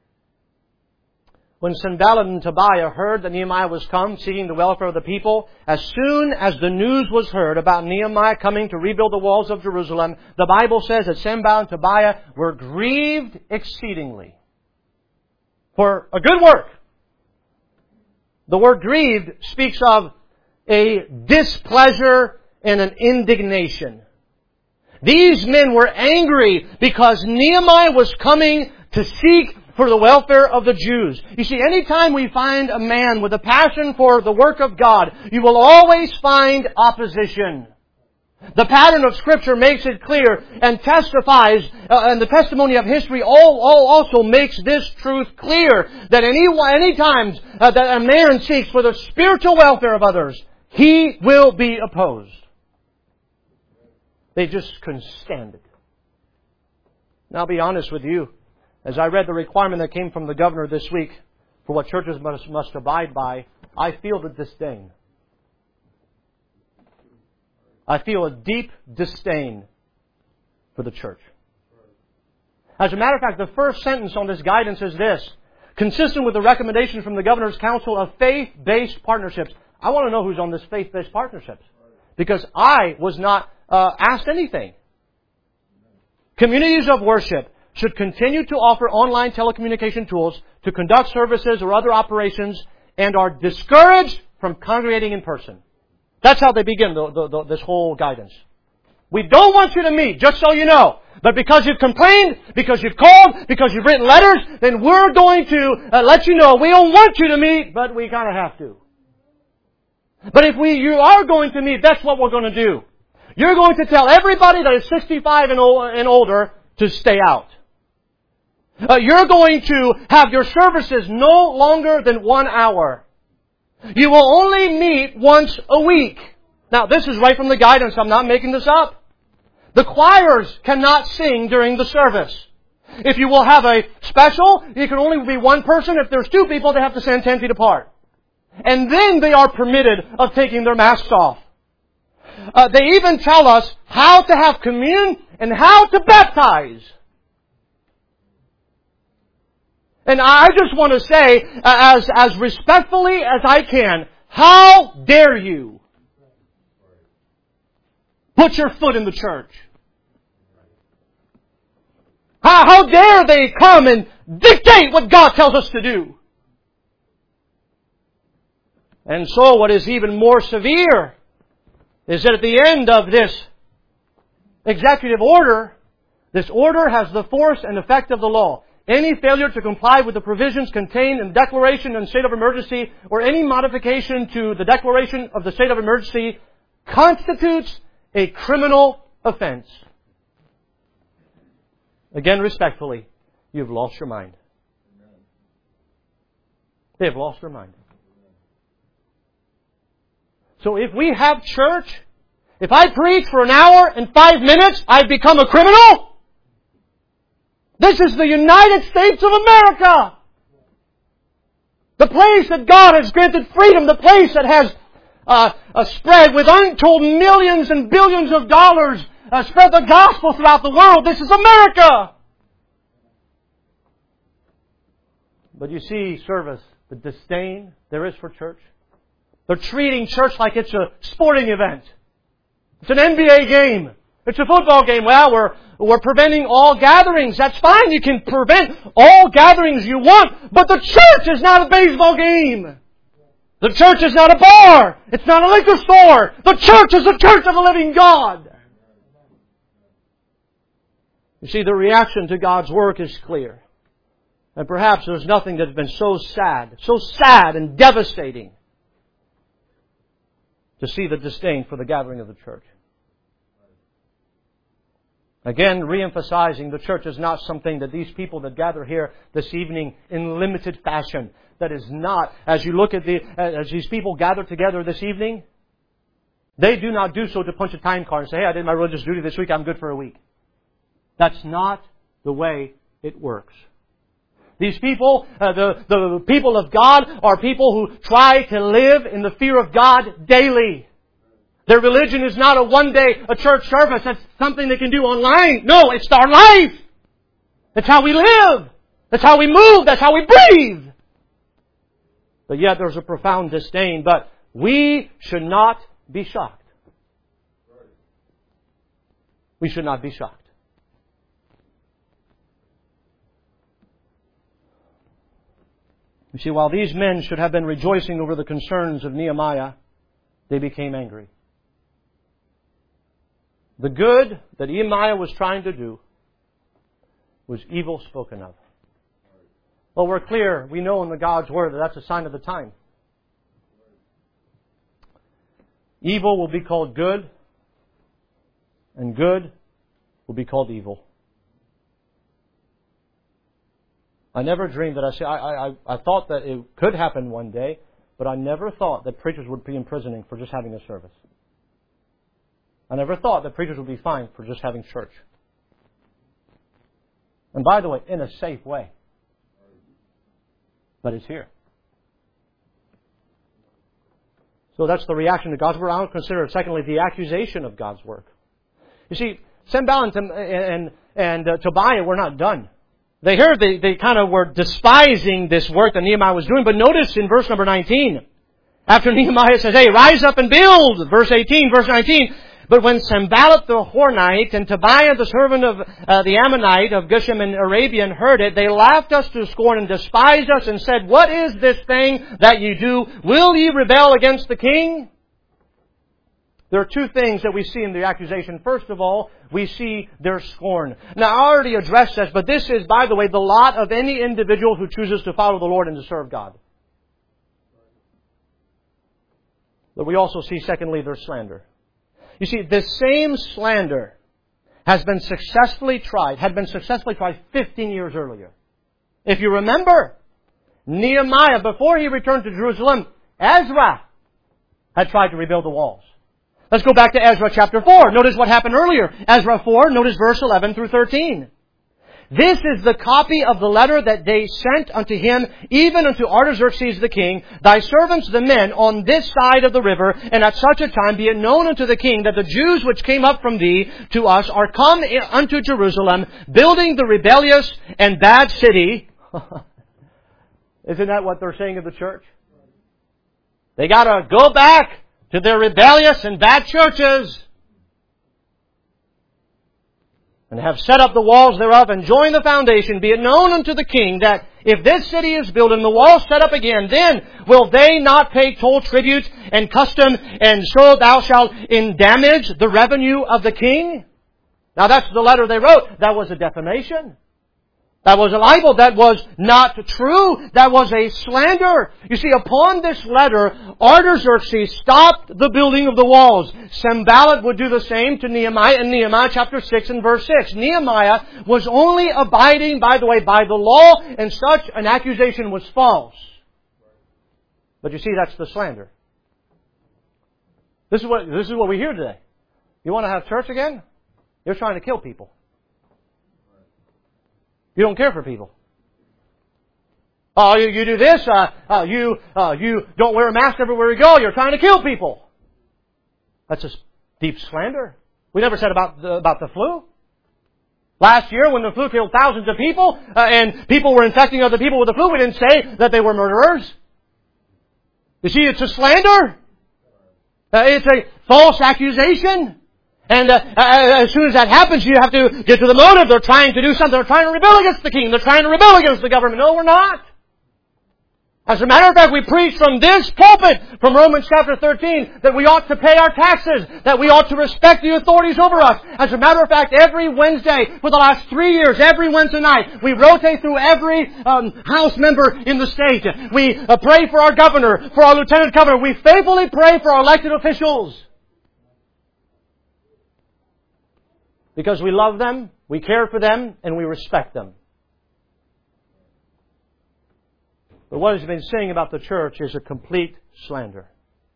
When Sanballat and Tobiah heard that Nehemiah was come, seeking the welfare of the people, as soon as the news was heard about Nehemiah coming to rebuild the walls of Jerusalem, the Bible says that Sanballat and Tobiah were grieved exceedingly. For a good work. The word grieved speaks of a displeasure and an indignation. These men were angry because Nehemiah was coming to seek for the welfare of the Jews. You see, anytime we find a man with a passion for the work of God, you will always find opposition. The pattern of Scripture makes it clear and testifies, and the testimony of history also makes this truth clear, that any times that a man seeks for the spiritual welfare of others, he will be opposed. They just couldn't stand it. Now, I'll be honest with you. As I read the requirement that came from the governor this week for what churches must abide by, I feel the disdain. I feel a deep disdain for the church. As a matter of fact, the first sentence on this guidance is this: consistent with the recommendation from the Governor's Council of faith-based partnerships. I want to know who's on this faith-based partnerships, because I was not asked anything. Communities of worship should continue to offer online telecommunication tools to conduct services or other operations and are discouraged from congregating in person. That's how they begin this whole guidance. We don't want you to meet, just so you know. But because you've complained, because you've called, because you've written letters, then we're going to let you know we don't want you to meet, but we kind of have to. But if you are going to meet, that's what we're going to do. You're going to tell everybody that is 65 and older to stay out. You're going to have your services no longer than 1 hour. You will only meet once a week. Now, this is right from the guidance. I'm not making this up. The choirs cannot sing during the service. If you will have a special, it can only be one person. If there's 2 people, they have to stand 10 feet apart. And then they are permitted of taking their masks off. They even tell us how to have communion and how to baptize. And I just want to say, as respectfully as I can, how dare you put your foot in the church? How dare they come and dictate what God tells us to do? And so what is even more severe is that at the end of this executive order, this order has the force and effect of the law. Any failure to comply with the provisions contained in the declaration of state of emergency or any modification to the declaration of the state of emergency constitutes a criminal offense. Again, respectfully, you've lost your mind. They have lost their mind. So if we have church, if I preach for an hour and 5 minutes, I've become a criminal? This is the United States of America. The place that God has granted freedom, the place that has spread with untold millions and billions of dollars, spread the gospel throughout the world. This is America. But you see, service, the disdain there is for church. They're treating church like it's a sporting event. It's an NBA game. It's a football game. Well, we're preventing all gatherings. That's fine. You can prevent all gatherings you want. But the church is not a baseball game. The church is not a bar. It's not a liquor store. The church is the church of the living God. You see, the reaction to God's work is clear. And perhaps there's nothing that's been so sad and devastating to see the disdain for the gathering of the church. Again, reemphasizing the church is not something that these people that gather here this evening in limited fashion. That is not, as you look at as these people gather together this evening, they do not do so to punch a time card and say, hey, I did my religious duty this week, I'm good for a week. That's not the way it works. These people, the people of God, are people who try to live in the fear of God daily. Their religion is not a church service. That's something they can do online. No, it's our life. That's how we live. That's how we move. That's how we breathe. But yet there's a profound disdain. But we should not be shocked. We should not be shocked. You see, while these men should have been rejoicing over the concerns of Nehemiah, they became angry. The good that Nehemiah was trying to do was evil spoken of. Well, we're clear. We know in the God's Word that that's a sign of the time. Evil will be called good, and good will be called evil. I never dreamed that I thought that it could happen one day, but I never thought that preachers would be imprisoning for just having a service. I never thought that preachers would be fined for just having church. And by the way, in a safe way. But it's here. So that's the reaction to God's word. I would consider, secondly, the accusation of God's work. You see, Sanballat and Tobiah were not done. They heard they kind of were despising this work that Nehemiah was doing. But notice in verse number 19, after Nehemiah says, hey, rise up and build, verse 19, but when Sanballat the Horonite and Tobiah the servant of the Ammonite of Geshem and Arabian heard it, they laughed us to scorn and despised us and said, what is this thing that you do? Will ye rebel against the king? There are two things that we see in the accusation. First of all, we see their scorn. Now, I already addressed this, but this is, by the way, the lot of any individual who chooses to follow the Lord and to serve God. But we also see, secondly, their slander. You see, this same slander had been successfully tried 15 years earlier. If you remember, Nehemiah, before he returned to Jerusalem, Ezra had tried to rebuild the walls. Let's go back to Ezra chapter 4. Notice what happened earlier. Ezra 4, notice verse 11 through 13. This is the copy of the letter that they sent unto him, even unto Artaxerxes the king, thy servants the men on this side of the river, and at such a time be it known unto the king that the Jews which came up from thee to us are come unto Jerusalem, building the rebellious and bad city. Isn't that what they're saying of the church? They gotta go back to their rebellious and bad churches. and have set up the walls thereof, and joined the foundation, be it known unto the king that if this city is built and the walls set up again, then will they not pay toll, tribute, and custom, and so thou shalt endamage the revenue of the king? Now that's the letter they wrote. That was a defamation. That was a libel. That was not true. That was a slander. You see, upon this letter, Artaxerxes stopped the building of the walls. Sanballat would do the same to Nehemiah in Nehemiah chapter 6 and verse 6. Nehemiah was only abiding, by the way, by the law, and such an accusation was false. But you see, that's the slander. This is what we hear today. You want to have church again? You're trying to kill people. You don't care for people. Oh, you do this. You don't wear a mask everywhere you go. You're trying to kill people. That's a deep slander. We never said about the flu. Last year, when the flu killed thousands of people, and people were infecting other people with the flu, we didn't say that they were murderers. You see, it's a slander. It's a false accusation. And as soon as that happens, you have to get to the motive. They're trying to do something. They're trying to rebel against the king. They're trying to rebel against the government. No, we're not. As a matter of fact, we preach from this pulpit, from Romans chapter 13, that we ought to pay our taxes, that we ought to respect the authorities over us. As a matter of fact, every Wednesday for the last 3 years, every Wednesday night, we rotate through every House member in the state. We pray for our governor, for our lieutenant governor. We faithfully pray for our elected officials. Because we love them, we care for them, and we respect them. But what has been saying about the church is a complete slander.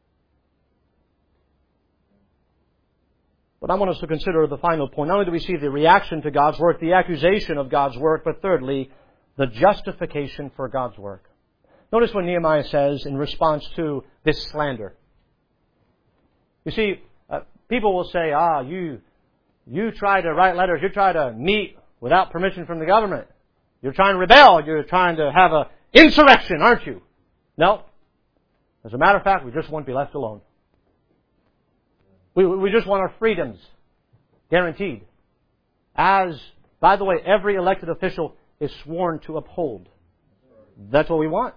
But I want us to consider the final point. Not only do we see the reaction to God's work, the accusation of God's work, but thirdly, the justification for God's work. Notice what Nehemiah says in response to this slander. You see, people will say, you try to write letters, you try to meet without permission from the government. You're trying to rebel, you're trying to have an insurrection, aren't you? No. As a matter of fact, we just want to be left alone. We just want our freedoms guaranteed. As, by the way, every elected official is sworn to uphold. That's what we want.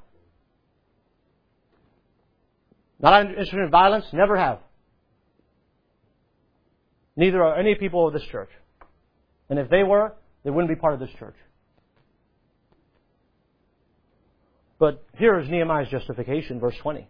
Not interested in violence, never have. Neither are any people of this church. And if they were, they wouldn't be part of this church. But here is Nehemiah's justification, verse 20.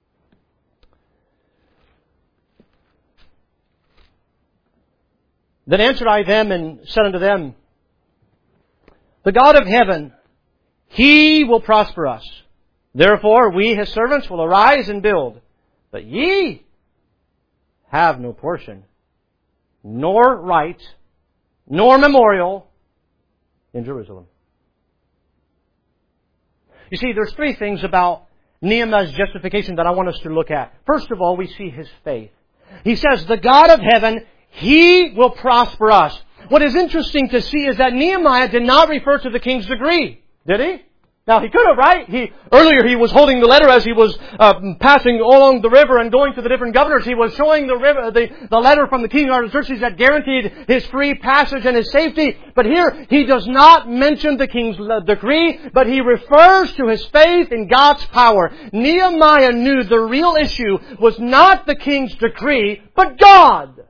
Then answered I them and said unto them, the God of heaven, He will prosper us. Therefore we, His servants, will arise and build. But ye have no portion, nor right, nor memorial in Jerusalem. You see, there's three things about Nehemiah's justification that I want us to look at. First of all, we see his faith. He says, the God of heaven, He will prosper us. What is interesting to see is that Nehemiah did not refer to the king's degree. Did he? Now, he could have, right? Earlier he was holding the letter as he was passing along the river and going to the different governors. He was showing the letter from the king Artaxerxes that guaranteed his free passage and his safety. But here, he does not mention the king's decree, but he refers to his faith in God's power. Nehemiah knew the real issue was not the king's decree, but God.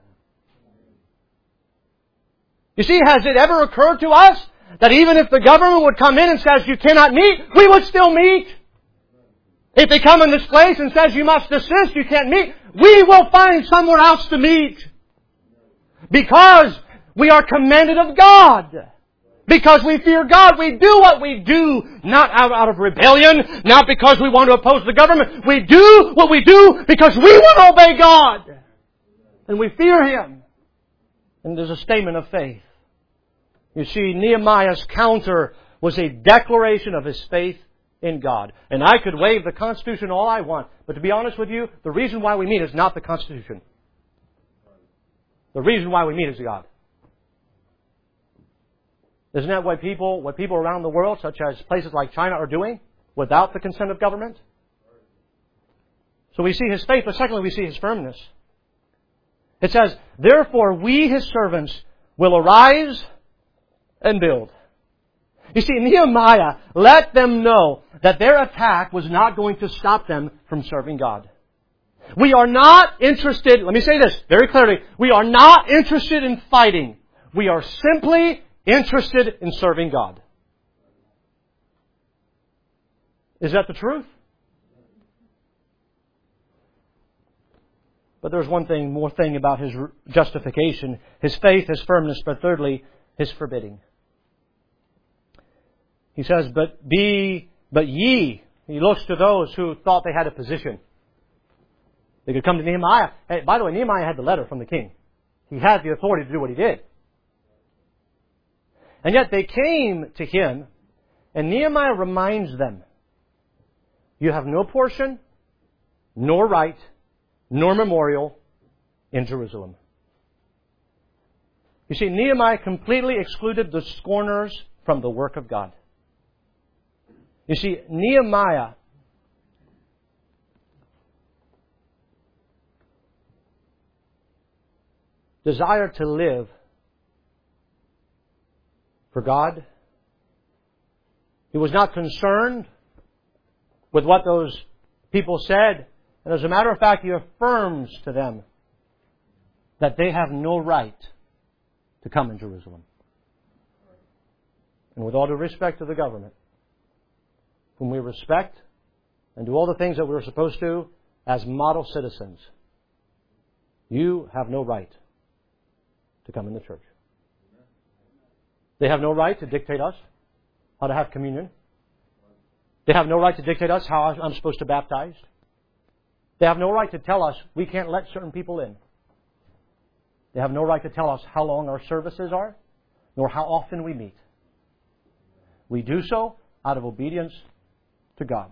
You see, has it ever occurred to us that even if the government would come in and says you cannot meet, we would still meet? If they come in this place and says you must desist, you can't meet, we will find somewhere else to meet. Because we are commended of God. Because we fear God. We do what we do not out of rebellion, not because we want to oppose the government. We do what we do because we want to obey God. And we fear Him. And there's a statement of faith. You see, Nehemiah's counter was a declaration of his faith in God. And I could waive the Constitution all I want, but to be honest with you, the reason why we meet is not the Constitution. The reason why we meet is God. Isn't that what people around the world, such as places like China, are doing without the consent of government? So we see his faith, but secondly we see his firmness. It says, therefore we, His servants, will arise and build. You see, Nehemiah let them know that their attack was not going to stop them from serving God. We are not interested, let me say this very clearly, we are not interested in fighting. We are simply interested in serving God. Is that the truth? But there's one thing, more thing about his justification, his faith, his firmness, but thirdly, his forbidding. He says, but ye, he looks to those who thought they had a position. They could come to Nehemiah. Hey, by the way, Nehemiah had the letter from the king. He had the authority to do what he did. And yet they came to him, and Nehemiah reminds them, you have no portion, nor right, nor memorial in Jerusalem. You see, Nehemiah completely excluded the scorners from the work of God. You see, Nehemiah desired to live for God. He was not concerned with what those people said. And as a matter of fact, he affirms to them that they have no right to come in Jerusalem. And with all due respect to the government, whom we respect and do all the things that we're supposed to as model citizens, you have no right to come in the church. They have no right to dictate us how to have communion. They have no right to dictate us how I'm supposed to baptize. They have no right to tell us we can't let certain people in. They have no right to tell us how long our services are, nor how often we meet. We do so out of obedience to God.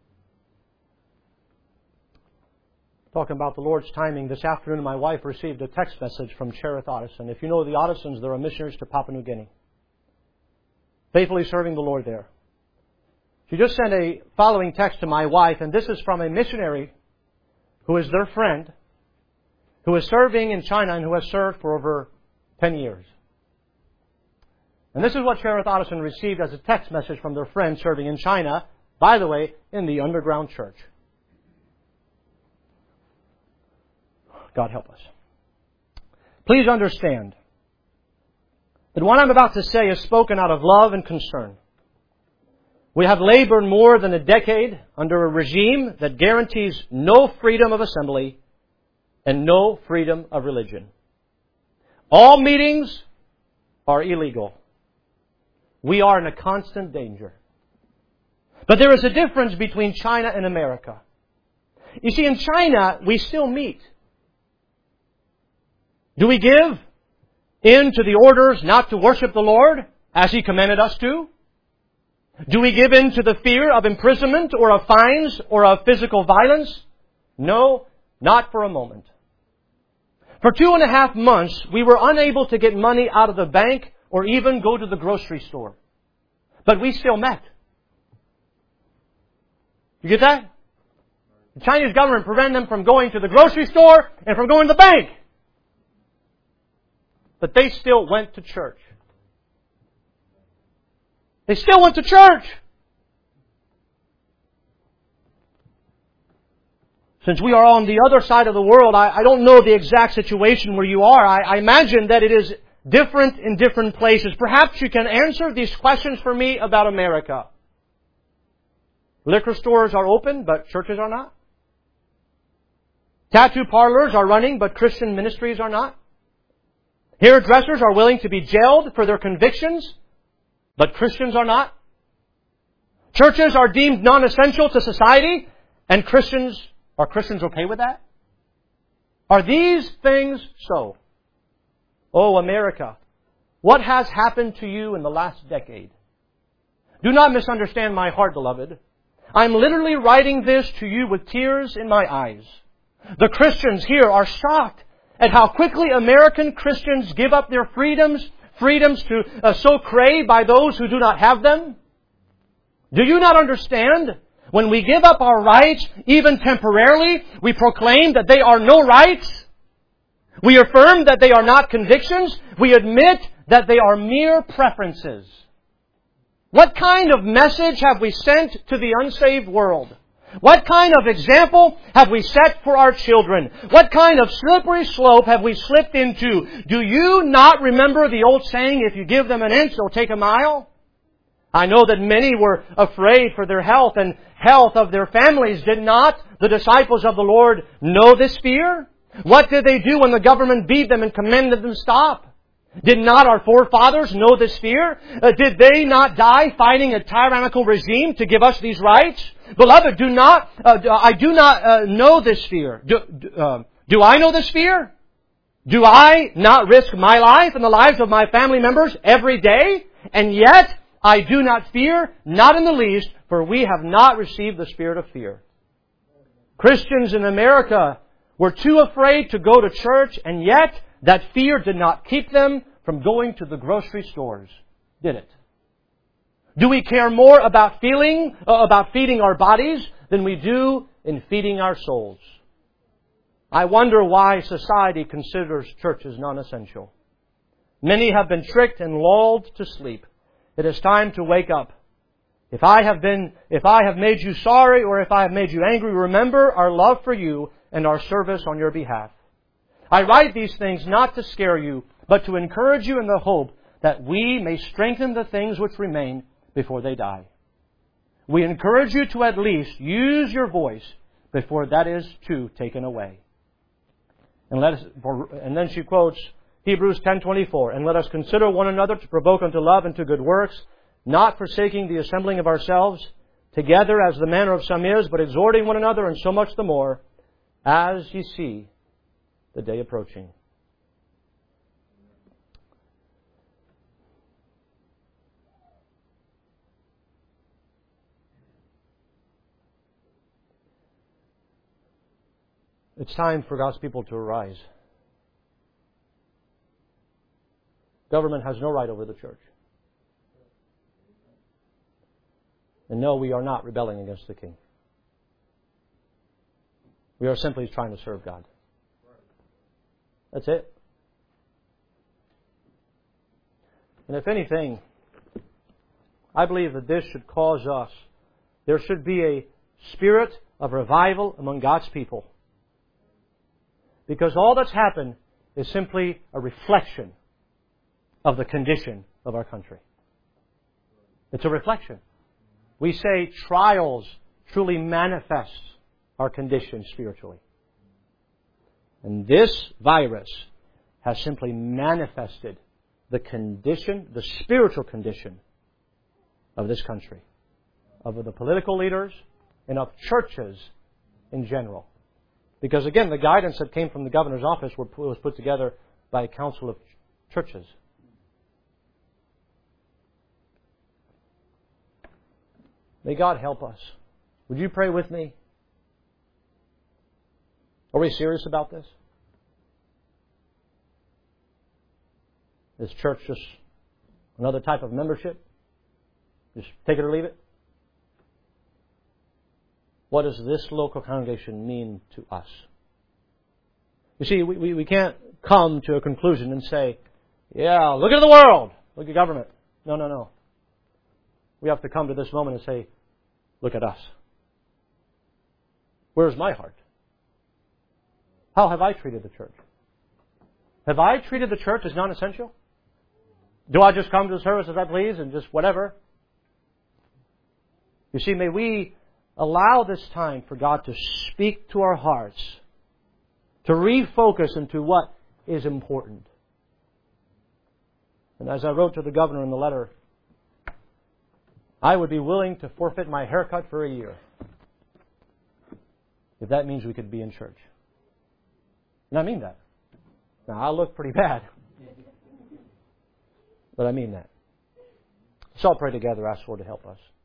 Talking about the Lord's timing, this afternoon my wife received a text message from Cherith Otteson. If you know the Ottesons, they're missionaries to Papua New Guinea. Faithfully serving the Lord there. She just sent a following text to my wife, and this is from a missionary who is their friend, who is serving in China and who has served for over 10 years. And this is what Cherith Otteson received as a text message from their friend serving in China, by the way, in the underground church. God help us. Please understand that what I'm about to say is spoken out of love and concern. We have labored more than a decade under a regime that guarantees no freedom of assembly and no freedom of religion. All meetings are illegal. We are in a constant danger. But there is a difference between China and America. You see, in China, we still meet. Do we give in to the orders not to worship the Lord as He commanded us to? Do we give in to the fear of imprisonment or of fines or of physical violence? No, not for a moment. For 2.5 months, we were unable to get money out of the bank or even go to the grocery store. But we still met. You get that? The Chinese government prevented them from going to the grocery store and from going to the bank. But they still went to church. They still went to church. Since we are on the other side of the world, I don't know the exact situation where you are. I imagine that it is different in different places. Perhaps you can answer these questions for me about America. Liquor stores are open, but churches are not. Tattoo parlors are running, but Christian ministries are not. Hairdressers are willing to be jailed for their convictions, but Christians are not. Churches are deemed non-essential to society, and are Christians okay with that? Are these things so? Oh, America, what has happened to you in the last decade? Do not misunderstand my heart, beloved. I'm literally writing this to you with tears in my eyes. The Christians here are shocked at how quickly American Christians give up their freedoms to so crave by those who do not have them. Do you not understand? When we give up our rights, even temporarily, we proclaim that they are no rights. We affirm that they are not convictions. We admit that they are mere preferences. What kind of message have we sent to the unsaved world? What kind of example have we set for our children? What kind of slippery slope have we slipped into? Do you not remember the old saying, if you give them an inch, they'll take a mile? I know that many were afraid for their health and health of their families. Did not the disciples of the Lord know this fear? What did they do when the government beat them and commanded them to stop? Did not our forefathers know this fear? Did they not die fighting a tyrannical regime to give us these rights? Beloved, I do not know this fear. Do I know this fear? Do I not risk my life and the lives of my family members every day? And yet, I do not fear, not in the least, for we have not received the spirit of fear. Christians in America were too afraid to go to church, and yet that fear did not keep them from going to the grocery stores, did it? Do we care more about feeding our bodies than we do in feeding our souls? I wonder why society considers churches non-essential. Many have been tricked and lulled to sleep. It is time to wake up. If I have made you sorry or if I have made you angry, remember our love for you and our service on your behalf. I write these things not to scare you, but to encourage you in the hope that we may strengthen the things which remain before they die. We encourage you to at least use your voice before that is too taken away. And then she quotes Hebrews 10:24, and let us consider one another to provoke unto love and to good works, not forsaking the assembling of ourselves together as the manner of some is, but exhorting one another, and so much the more, as ye see the day approaching. It's time for God's people to arise. Government has no right over the church. And no, we are not rebelling against the King. We are simply trying to serve God. That's it. And if anything, I believe that this should cause us, there should be a spirit of revival among God's people. Because all that's happened is simply a reflection of the condition of our country. It's a reflection. We say trials truly manifest our condition spiritually. And this virus has simply manifested the condition, the spiritual condition of this country, of the political leaders, and of churches in general. Because again, the guidance that came from the governor's office was put together by a council of churches. May God help us. Would you pray with me? Are we serious about this? Is church just another type of membership? Just take it or leave it? What does this local congregation mean to us? You see, we can't come to a conclusion and say, yeah, look at the world. Look at government. No. We have to come to this moment and say, look at us. Where's my heart? How have I treated the church? Have I treated the church as non-essential? Do I just come to the service as I please and just whatever? You see, may we allow this time for God to speak to our hearts, to refocus into what is important. And as I wrote to the governor in the letter, I would be willing to forfeit my haircut for a year if that means we could be in church. And I mean that. Now, I'll look pretty bad, but I mean that. So I'll pray together, ask the Lord to help us.